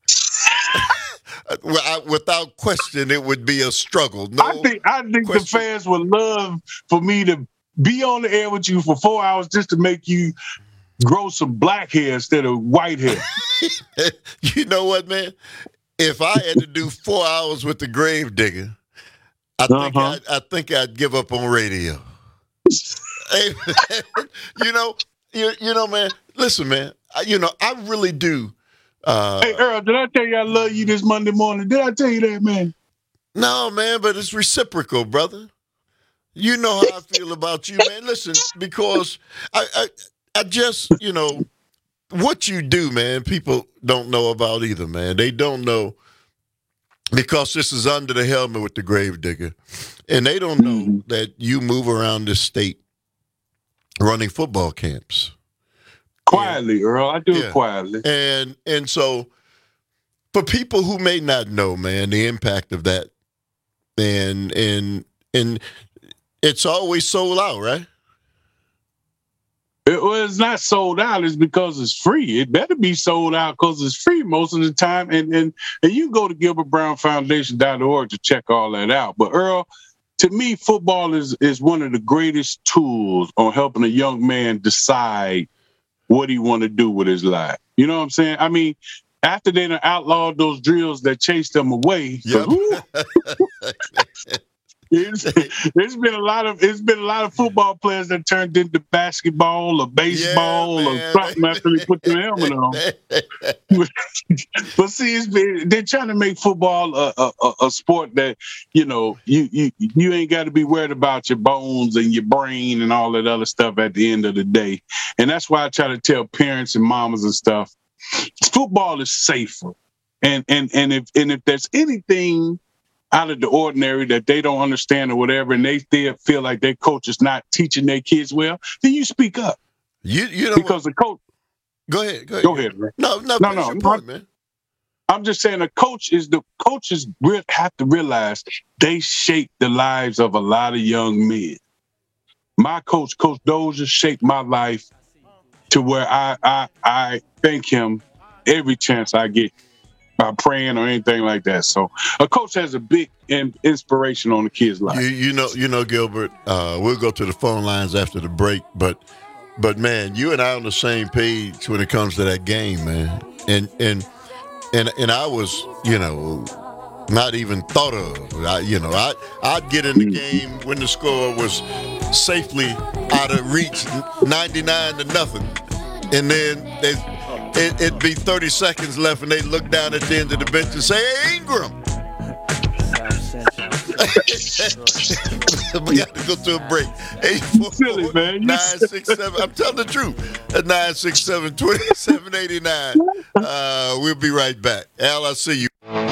Without question, it would be a struggle. No, I think the fans would love for me to be on the air with you for 4 hours just to make you grow some black hair instead of white hair. You know what, man? If I had to do 4 hours with the grave digger, I think I'd give up on radio. Hey, you know, man. Listen, man. I really do. Hey, Earl, did I tell you I love you this Monday morning? Did I tell you that, man? No, man, but it's reciprocal, brother. You know how I feel about you, man. Listen, because I just, what you do, man, people don't know about either, man. They don't know because this is under the helmet with the grave digger. And they don't know that you move around this state running football camps. Quietly, Earl. I do it quietly. And so for people who may not know, man, the impact of that, and it's always sold out, right? It's not sold out. It's because it's free. It better be sold out because it's free most of the time. And you go to GilbertBrownFoundation.org to check all that out. But Earl, to me, football is one of the greatest tools on helping a young man decide what he want to do with his life. You know what I'm saying? I mean, after they done outlawed those drills that chased them away, There's been a lot of football players that turned into basketball or baseball or something after they put the helmet on. But see, they're trying to make football a sport that you ain't got to be worried about your bones and your brain and all that other stuff at the end of the day. And that's why I try to tell parents and mamas and stuff, football is safer. And if there's anything out of the ordinary that they don't understand or whatever, and they feel like their coach is not teaching their kids well, then you speak up. You know because the coach. Go ahead. Go ahead, man. No. Point, man. I'm just saying the coaches have to realize they shape the lives of a lot of young men. My coach, Coach Dozier, shaped my life to where I thank him every chance I get. By praying or anything like that. So a coach has a big inspiration on the kid's life. You know, Gilbert, we'll go to the phone lines after the break, but man, you and I on the same page when it comes to that game, man. And I was, not even thought of. I'd get in the game when the score was safely out of reach, 99-0, and then it'd be 30 seconds left, and they look down at the end of the bench and say, "Hey, Ingram." We got to go to a break. 844-967. I'm telling the truth. At 967-2789. We'll be right back. Al, I'll see you.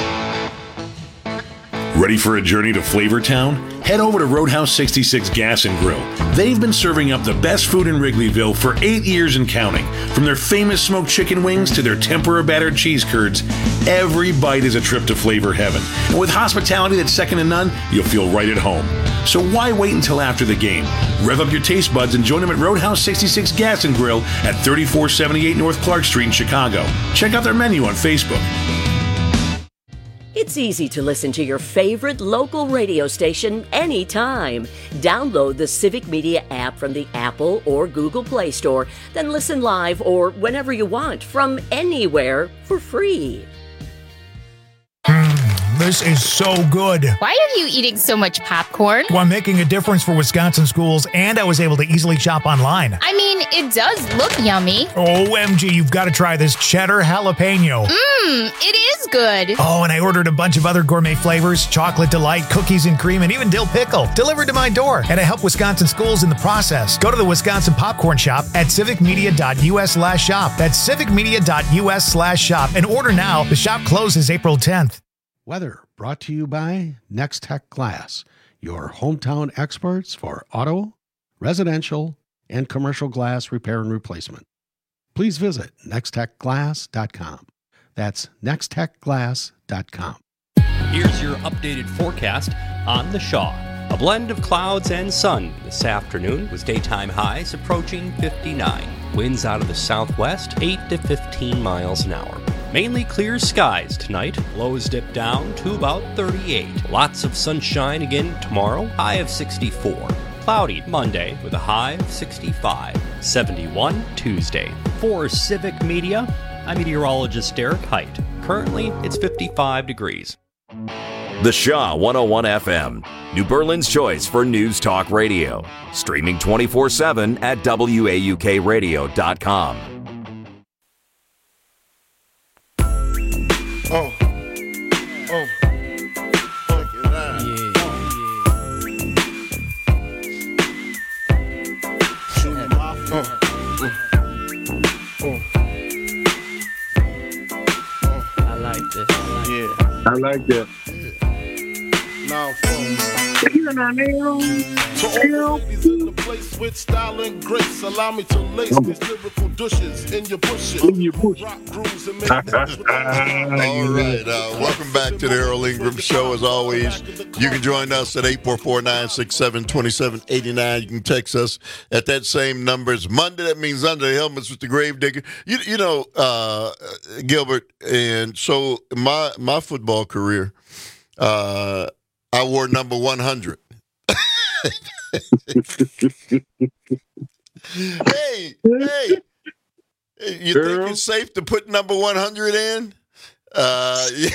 Ready for a journey to Flavortown? Head over to Roadhouse 66 Gas and Grill. They've been serving up the best food in Wrigleyville for 8 years and counting. From their famous smoked chicken wings to their tempura battered cheese curds, every bite is a trip to flavor heaven. And with hospitality that's second to none, you'll feel right at home. So why wait until after the game? Rev up your taste buds and join them at Roadhouse 66 Gas and Grill at 3478 North Clark Street in Chicago. Check out their menu on Facebook. It's easy to listen to your favorite local radio station anytime. Download the Civic Media app from the Apple or Google Play Store, then listen live or whenever you want from anywhere for free. This is so good. Why are you eating so much popcorn? Well, I'm making a difference for Wisconsin schools, and I was able to easily shop online. I mean, it does look yummy. OMG, you've got to try this cheddar jalapeno. It is good. Oh, and I ordered a bunch of other gourmet flavors, chocolate delight, cookies and cream, and even dill pickle, delivered to my door. And I help Wisconsin schools in the process. Go to the Wisconsin Popcorn Shop at civicmedia.us/shop. That's civicmedia.us/shop. And order now. The shop closes April 10th. Weather brought to you by Next Tech Glass, your hometown experts for auto, residential, and commercial glass repair and replacement. Please visit nexttechglass.com. That's nexttechglass.com. Here's your updated forecast on the Shaw. A blend of clouds and sun this afternoon with daytime highs approaching 59. Winds out of the southwest 8 to 15 miles an hour. Mainly clear skies tonight. Lows dip down to about 38. Lots of sunshine again tomorrow. High of 64. Cloudy Monday with a high of 65. 71 Tuesday. For Civic Media, I'm meteorologist Derek Height. Currently, it's 55 degrees. The Shaw 101 FM, New Berlin's choice for news talk radio. Streaming 24/7 at WAUKradio.com. Oh. Check it out. I like this. I like that. Now, To all the ladies in the place with style and grace, allow me to lace these lyrical douches in your bushes. Rock grooves and make all right. Welcome back to the Earl Ingram Show. As always, you can join us at 844-967-2789. You can text us at that same number. It's Monday. That means Under the Helmets with the Gravedigger. You know, Gilbert, and so my football career, I wore number 100. Hey, you think it's safe to put number 100 in? Yeah.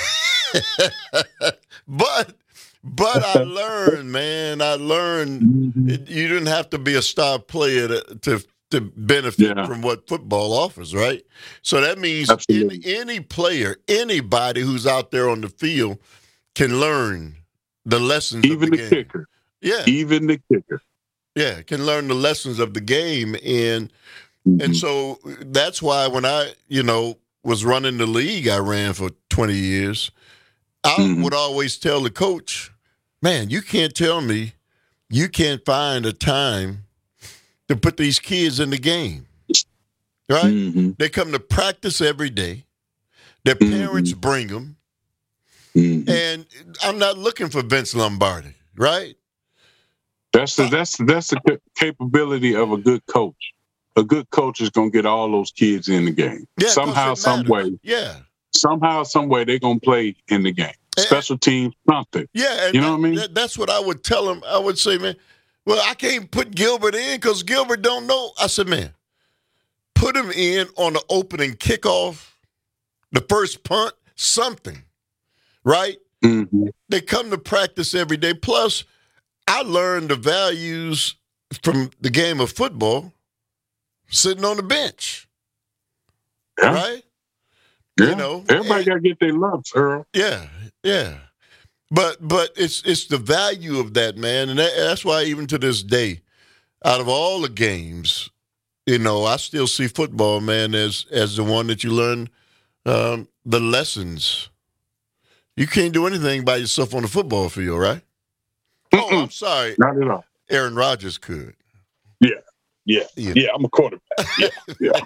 But I learned, man. You didn't have to be a star player to benefit from what football offers, right? So that means any player, anybody who's out there on the field can learn the lessons of the game. Kicker. Yeah. Even the kicker. Yeah, can learn the lessons of the game. And so that's why when I, was running the league I ran for 20 years, I would always tell the coach, man, you can't tell me you can't find a time to put these kids in the game. Right? They come to practice every day. Their parents bring them. And I'm not looking for Vince Lombardi, right? That's the capability of a good coach. A good coach is gonna get all those kids in the game. Yeah, somehow, some way. Yeah. Somehow, some way, they're gonna play in the game. Special teams, something. Yeah, and you know what I mean. That's what I would tell them. I would say, man, well, I can't put Gilbert in because Gilbert don't know. I said, man, put him in on the opening kickoff, the first punt, something. Right? They come to practice every day. Plus, I learned the values from the game of football sitting on the bench. Yeah. Right? Yeah. Everybody got to get their lumps, Earl. Yeah. But it's the value of that, man. And that's why even to this day, out of all the games, I still see football, man, as the one that you learn the lessons. You can't do anything by yourself on the football field, right? Oh, I'm sorry. Not at all. Aaron Rodgers could. Yeah, I'm a quarterback. Yeah.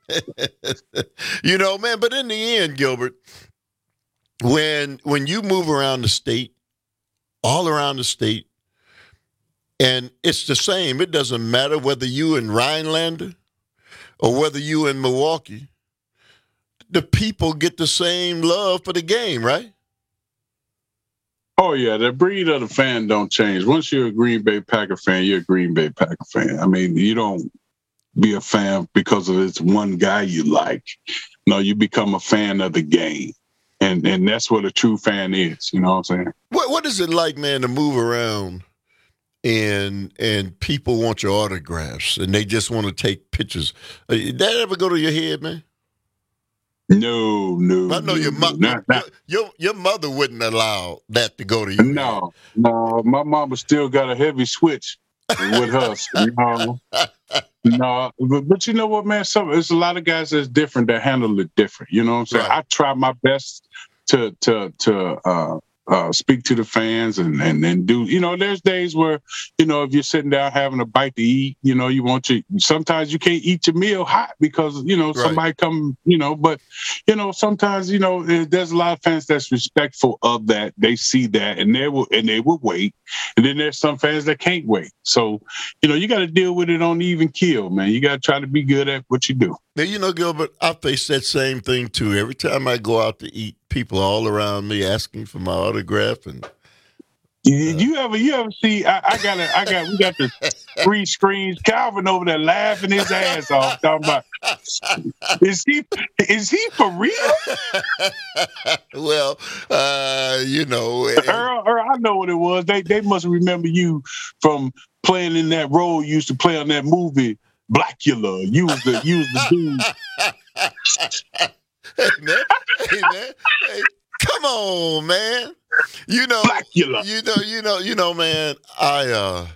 Man, but in the end, Gilbert, when you move around the state, all around the state, and it's the same. It doesn't matter whether you in Rhinelander or whether you in Milwaukee. The people get the same love for the game, right? Oh, yeah, the breed of the fan don't change. Once you're a Green Bay Packer fan, you're a Green Bay Packer fan. I mean, you don't be a fan because of this one guy you like. No, you become a fan of the game. And that's what a true fan is, you know what I'm saying? What is it like, man, to move around and people want your autographs and they just want to take pictures? Did that ever go to your head, man? No. I know your mother wouldn't allow that to go to you. No. My mama still got a heavy switch with her. No, but you know what, man? There's a lot of guys that's different that handle it different. You know what I'm saying? Right. I try my best to speak to the fans and do, there's days where, if you're sitting down having a bite to eat, sometimes you can't eat your meal hot because, somebody come, but, sometimes, there's a lot of fans that's respectful of that. They see that and they will wait. And then there's some fans that can't wait. So, you got to deal with it on even keel, man. You got to try to be good at what you do. Now, Gilbert, I face that same thing too. Every time I go out to eat, people all around me asking for my autograph, and you ever see? We got the 3 screens. Calvin over there laughing his ass off, talking about is he for real? Well, Earl, I know what it was. They must remember you from playing in that role you used to play on that movie Blackula. You was the dude. Hey man, hey, come on, man. Blackula. Man. I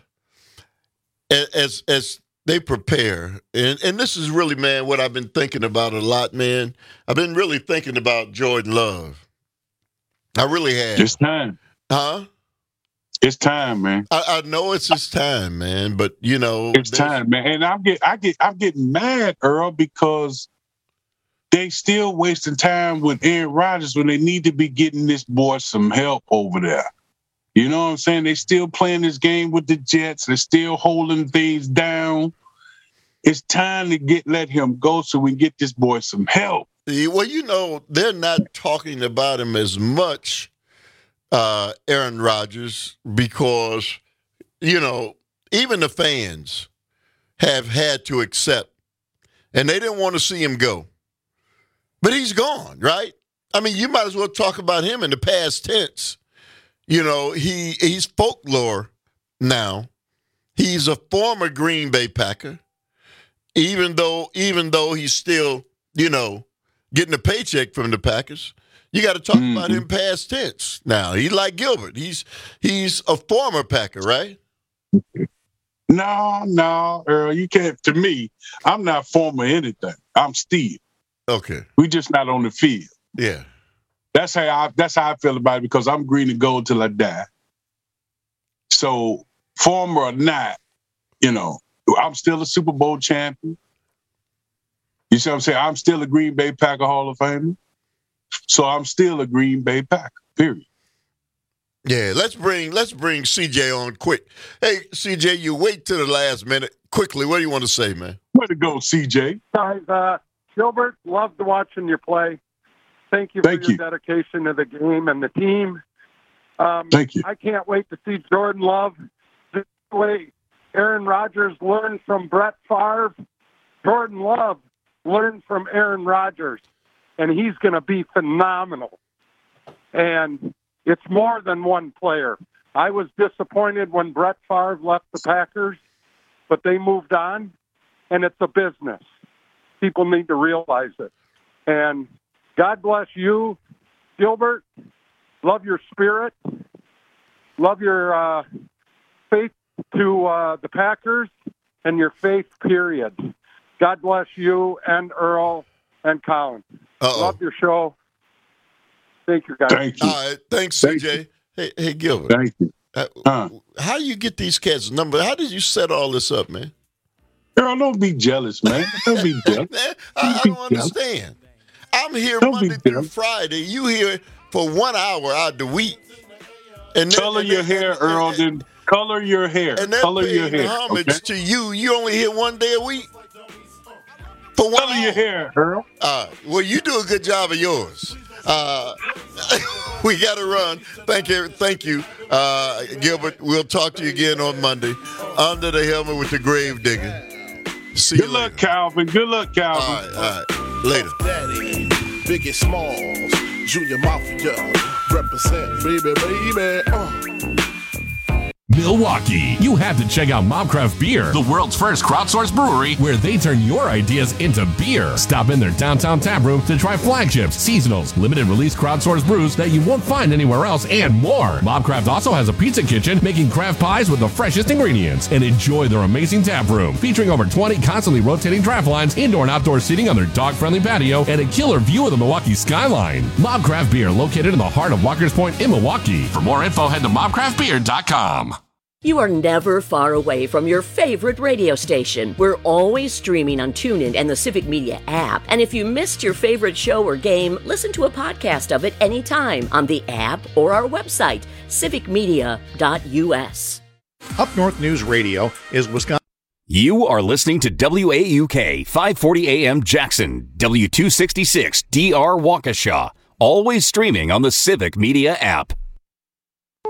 as they prepare, and this is really, man, what I've been thinking about a lot, man. I've been really thinking about Jordan Love. I really have. It's time, huh? It's time, man. I know it's his time, man. But it's time, man. And I'm getting mad, Earl, because they still wasting time with Aaron Rodgers when they need to be getting this boy some help over there. You know what I'm saying? They still playing this game with the Jets. They're still holding things down. It's time to let him go so we can get this boy some help. Well, they're not talking about him as much, Aaron Rodgers, because, even the fans have had to accept, and they didn't want to see him go. But he's gone, right? I mean, you might as well talk about him in the past tense. He's folklore now. He's a former Green Bay Packer, even though he's still, getting a paycheck from the Packers. You got to talk about him past tense now. He's like Gilbert. He's a former Packer, right? No, Earl, you can't. To me, I'm not former anything. I'm still. Okay. We just not on the field. Yeah. That's how I feel about it, because I'm green and gold till I die. So, former or not, I'm still a Super Bowl champion. You see what I'm saying? I'm still a Green Bay Packer Hall of Famer. So I'm still a Green Bay Packer, period. Yeah, let's bring CJ on quick. Hey, CJ, you wait till the last minute. Quickly, what do you want to say, man? Way to go, CJ. Guys, Gilbert, loved watching you play. Thank you for your dedication to the game and the team. Thank you. I can't wait to see Jordan Love. The way Aaron Rodgers learned from Brett Favre, Jordan Love learned from Aaron Rodgers, and he's going to be phenomenal. And it's more than one player. I was disappointed when Brett Favre left the Packers, but they moved on, and it's a business. People need to realize it. And God bless you, Gilbert. Love your spirit. Love your faith to the Packers and your faith, period. God bless you and Earl and Colin. Love your show. Thank you, guys. Thank you. All right. Thanks, CJ. Hey, Gilbert. Thank you. How do you get these cats' number? How did you set all this up, man? Girl, don't be jealous, man. Don't be jealous. I don't understand. I'm here Monday through Friday. You here for 1 hour out the week. And color your hair, Earl. Then color your hair. And then color your hair. Homage to you. You only here 1 day a week. For 1 color hour. Your hair, Earl. Well, you do a good job of yours. We got to run. Thank you, Gilbert. We'll talk to you again on Monday. Under the helmet with the grave digger. See you later. Good luck, Calvin. Good luck, Calvin. All right. Later. Daddy, Biggie Smalls, Junior Mafia, represent, baby. Milwaukee. You have to check out Mobcraft Beer, the world's first crowdsourced brewery where they turn your ideas into beer. Stop in their downtown tap room to try flagships, seasonals, limited release crowdsourced brews that you won't find anywhere else, and more. Mobcraft also has a pizza kitchen making craft pies with the freshest ingredients. And enjoy their amazing tap room featuring over 20 constantly rotating draft lines, indoor and outdoor seating on their dog-friendly patio, and a killer view of the Milwaukee skyline. Mobcraft Beer, located in the heart of Walker's Point in Milwaukee. For more info, head to mobcraftbeer.com. You are never far away from your favorite radio station. We're always streaming on TuneIn and the Civic Media app. And if you missed your favorite show or game, listen to a podcast of it anytime on the app or our website, civicmedia.us. Up North News Radio is Wisconsin. You are listening to WAUK 540 AM Jackson, W266 DR Waukesha, always streaming on the Civic Media app.